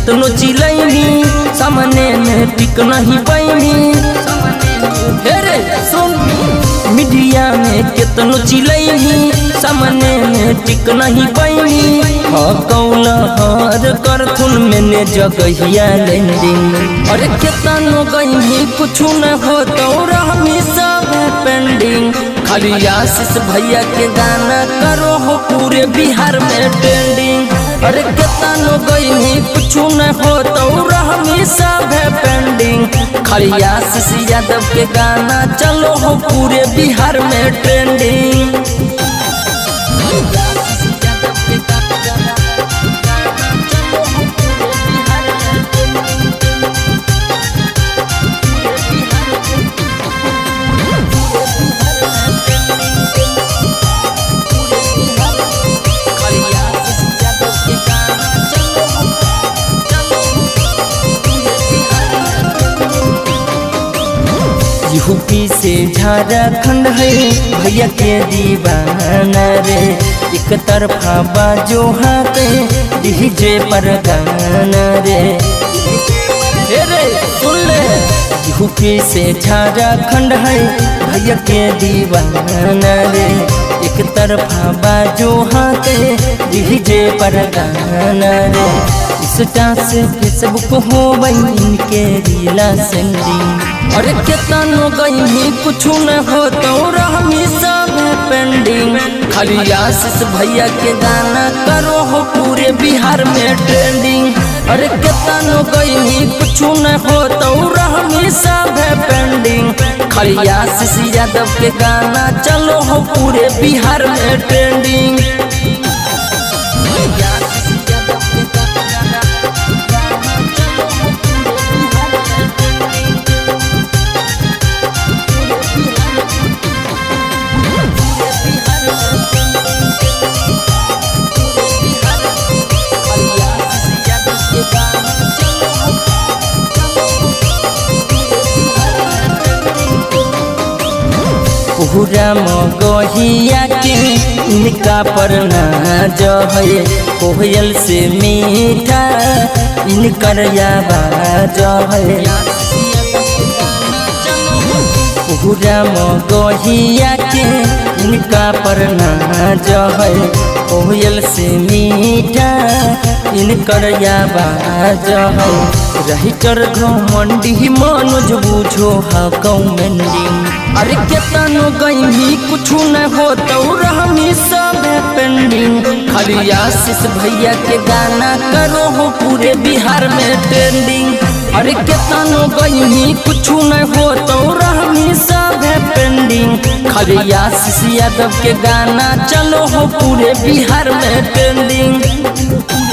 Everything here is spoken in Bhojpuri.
कितनो चिलैनी सामने में टिक नहीं पैनी। हेरे सुन मीडिया में कितनो चिलैनी सामने में टिक नहीं पैनी। कौला हर करथुन मैंने जगहिया लैंडिंग। अरे कितनो गई कुछ न हो तो रहमी सब पेंडिंग। खाली आशीष भैया के गाना करो हो पूरे बिहार में ट्रेंडिंग। अरे कितनो गई कुछ न हो तो रहमी सब पेंडिंग। खाली आशीष यादव के गाना चलो हो पूरे बिहार में ट्रेंडिंग। यूपी से झारखंड है भैया के दीवाना रे। एक तरफा बाजो हाथ डीजे पर गाना रे। रे सुन ले यूपी से झारखंड है भैया के दीवाना रे। एक तरफा बाजो हाथ डीजे पर गाना रे। इंस्टा से फेसबुक हो इनके रीला सेंडिंग। अरे कितनो गई कुछ न हो तो रहमी सब पेंडिंग। खाली आशीष भैया के गाना करो हो पूरे बिहार में ट्रेंडिंग। अरे कितनो गई कुछ न हो तो रहमी सब पेंडिंग। खाली आशीष यादव के गाना चलो हो पूरे बिहार में ट्रेंडिंग। पूरा मगहिया के इनका पर नाज है। कोयल से मीठा इनकर आवाज है। पूरा मगहिया के इनका पर नाज है। कोयल से मीठा इनकर आवाज है। रही कर घमंडी मनोज बुझो हा कमेंडिंग। अरे कितनो गई कुछ न हो तो रहमी सब पेंडिंग। खाली आशीष भैया के गाना करो हो पूरे बिहार में ट्रेंडिंग। अरे कितनो गई कुछ न हो तो रहमी सब पेंडिंग। खाली आशीष यादव के गाना चलो हो पूरे बिहार में ट्रेंडिंग।